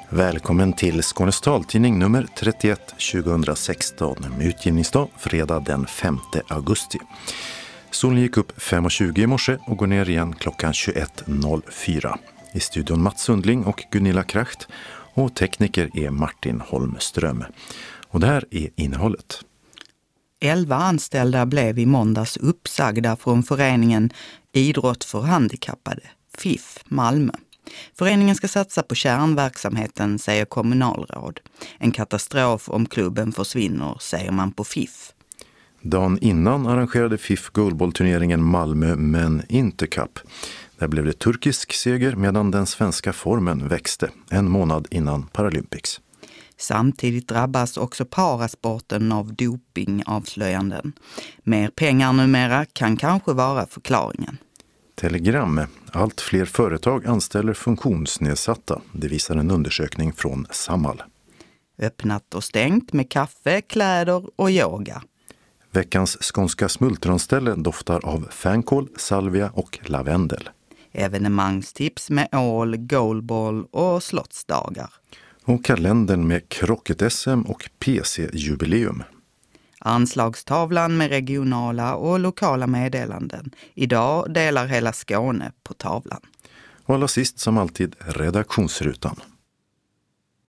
Välkommen till Skånes taltidning nummer 31 2016 med utgivningsdag fredag den 5 augusti. Solen gick upp 5.20 i morse och går ner igen klockan 21.04. I studion Mats Sundling och Gunilla Kracht och tekniker är Martin Holmström. Och det här är innehållet. 11 anställda blev i måndags uppsagda från föreningen Idrott för handikappade, FIF Malmö. Föreningen ska satsa på kärnverksamheten, säger kommunalråd. En katastrof om klubben försvinner, säger man på FIF. Dagen innan arrangerade FIF goalballturneringen Malmö Men inte Cup. Där blev det turkisk seger medan den svenska formen växte en månad innan Paralympics. Samtidigt drabbas också parasporten av dopingavslöjanden. Mer pengar numera kan kanske vara förklaringen. Telegram. Allt fler företag anställer funktionsnedsatta. Det visar en undersökning från Samhall. Öppnat och stängt med kaffe, kläder och yoga. Veckans skånska smultronställe doftar av fänkål, salvia och lavendel. Evenemangstips med ål, goalball och slottsdagar. Och kalendern med krocket-SM och PC-jubileum. Anslagstavlan med regionala och lokala meddelanden. Idag delar hela Skåne på tavlan. Och allra sist som alltid redaktionsrutan.